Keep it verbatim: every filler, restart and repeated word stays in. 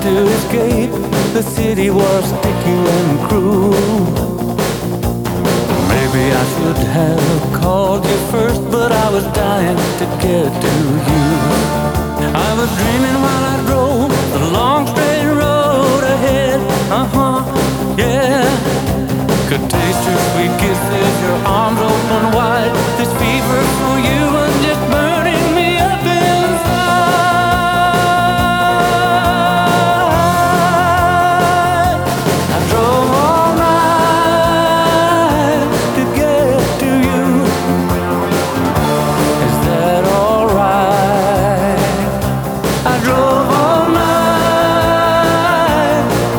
to escape. The city was sticky and cruel. Maybe I should have called you first, but I was dying to get to you. I was dreaming while I drove the long straight road ahead. Uh-huh, yeah. Could taste your sweet kisses, your arms